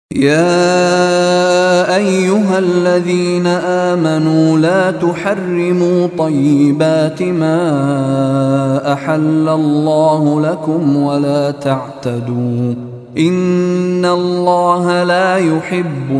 يا أيها الذين آمنوا لا تحرموا طيبات ما أحل الله لكم ولا تعتدوا إن الله لا يحب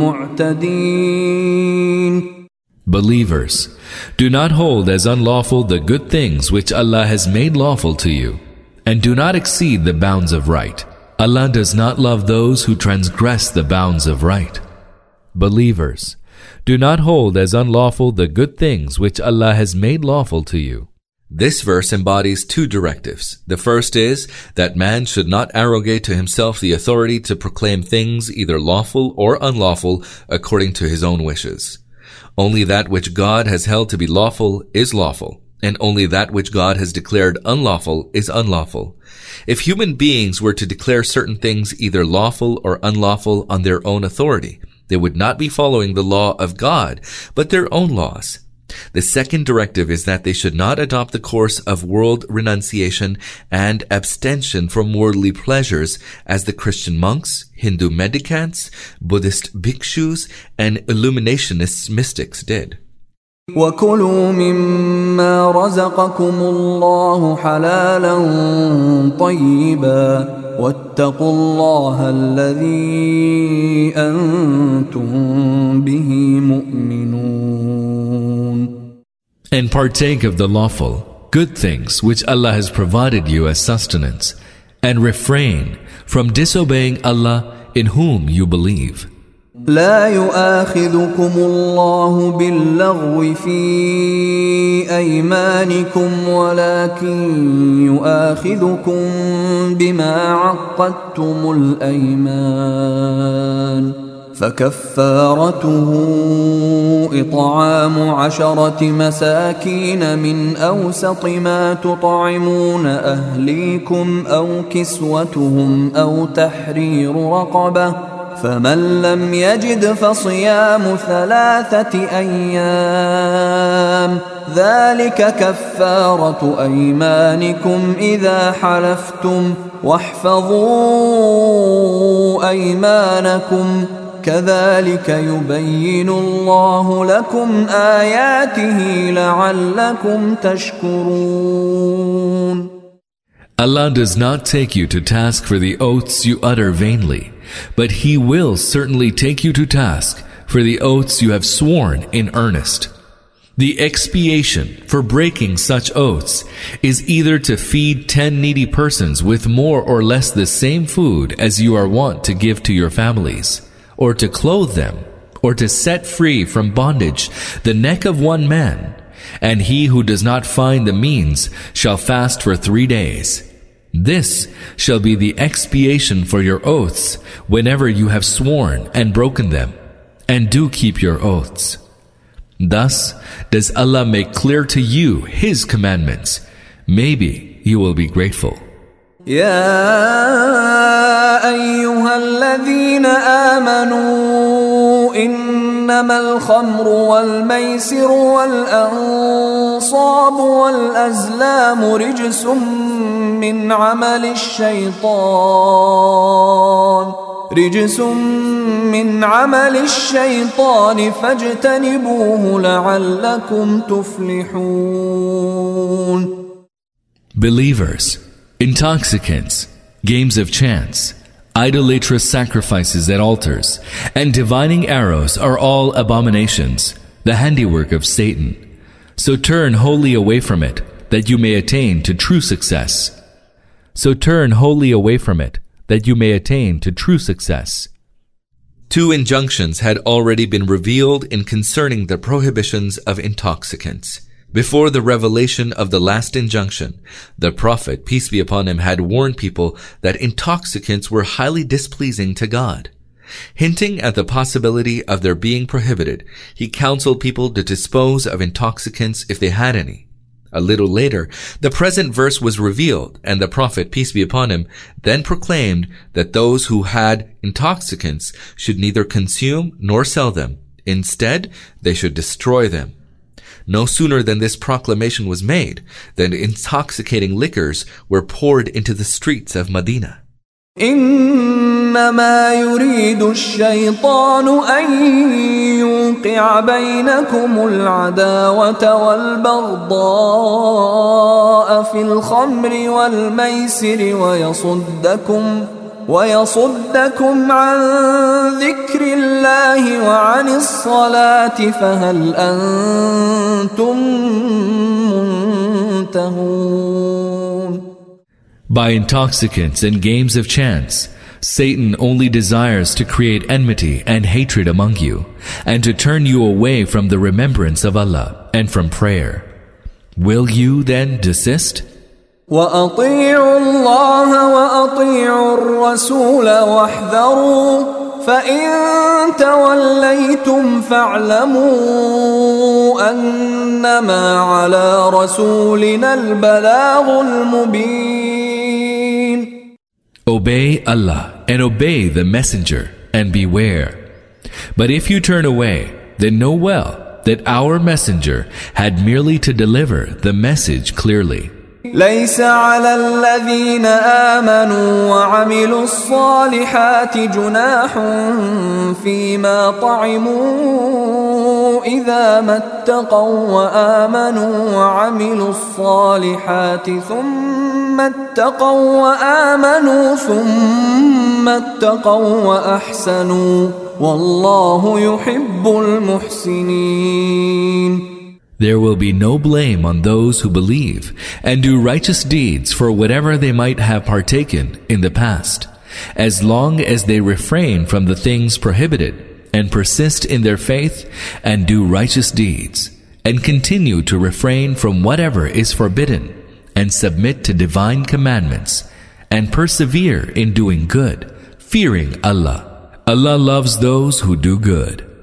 المعتدين. Believers, do not hold as unlawful the good things which Allah has made lawful to you, and do not exceed the bounds of right. Allah does not love those who transgress the bounds of right. Believers, do not hold as unlawful the good things which Allah has made lawful to you. This verse embodies two directives. The first is that man should not arrogate to himself the authority to proclaim things either lawful or unlawful according to his own wishes. Only that which God has held to be lawful is lawful, and only that which God has declared unlawful is unlawful. If human beings were to declare certain things either lawful or unlawful on their own authority, they would not be following the law of God, but their own laws. The second directive is that they should not adopt the course of world renunciation and abstention from worldly pleasures as the Christian monks, Hindu mendicants, Buddhist bhikshus, and illuminationist mystics did. وَكُلُوا مِمَّا رَزَقَكُمُ اللَّهُ حَلَالًا طَيِّبًا وَاتَّقُوا اللَّهَ الَّذِي أَنْتُمْ بِهِ مُؤْمِنُونَ. And partake of the lawful, good things which Allah has provided you as sustenance, and refrain from disobeying Allah in whom you believe. لا يؤاخذكم الله باللغو في أيمانكم ولكن يؤاخذكم بما عقدتم الأيمان فكفارته إطعام 10 مساكين من أوسط ما تطعمون أهليكم أو كسوتهم أو تحرير رقبة فمن لم يجد فصيام 3 أيام ذلك كفارة أيمانكم إذا حلفتم واحفظوا أيمانكم كذلك يبين الله لكم آياته لعلكم تشكرون. Allah does not take you to task for the oaths you utter vainly, but He will certainly take you to task for the oaths you have sworn in earnest. The expiation for breaking such oaths is either to feed 10 needy persons with more or less the same food as you are wont to give to your families, or to clothe them, or to set free from bondage the neck of one man, and he who does not find the means shall fast for 3 days. This shall be the expiation for your oaths whenever you have sworn and broken them, and do keep your oaths. Thus does Allah make clear to you His commandments. Maybe you will be grateful. يا أيها الذين آمنوا إنما الخمر والميسر والأنصاب والأزلام رجس من عمل الشيطان فاجتنبوه لعلكم تفلحون. Believers, intoxicants, games of chance, idolatrous sacrifices at altars, and divining arrows are all abominations, the handiwork of Satan. So turn wholly away from it, that you may attain to true success. Two injunctions had already been revealed in concerning the prohibitions of intoxicants. Before the revelation of the last injunction, the Prophet, peace be upon him, had warned people that intoxicants were highly displeasing to God. Hinting at the possibility of their being prohibited, he counseled people to dispose of intoxicants if they had any. A little later, the present verse was revealed, and the Prophet, peace be upon him, then proclaimed that those who had intoxicants should neither consume nor sell them. Instead, they should destroy them. No sooner than this proclamation was made than intoxicating liquors were poured into the streets of Medina. إن إنما يريد الشيطان أن يوقع بينكم العداوة والبغضاء في الخمر والميسر ويصدكم عن ذكر الله وعن الصلاة فهل أنتم منتهون. By intoxicants and games of chance, Satan only desires to create enmity and hatred among you, and to turn you away from the remembrance of Allah and from prayer. Will you then desist? وَأَطِيعُوا اللَّهَ وَأَطِيعُوا الرَّسُولَ وَاحْذَرُوا فَإِن تَوَلَّيْتُمْ فَاعْلَمُوا أَنَّمَا عَلَى رَسُولِنَا الْبَلَاغُ الْمُبِينُ. Obey Allah and obey the Messenger and beware. But if you turn away, then know well that our Messenger had merely to deliver the message clearly. ليس على الذين آمنوا وعملوا الصالحات جناح فيما طعموا إذا ما اتقوا وآمنوا وعملوا الصالحات ثم اتقوا وأحسنوا والله يحب المحسنين. There will be no blame on those who believe and do righteous deeds for whatever they might have partaken in the past, as long as they refrain from the things prohibited and persist in their faith and do righteous deeds, and continue to refrain from whatever is forbidden, and submit to divine commandments, and persevere in doing good, fearing Allah. Allah loves those who do good.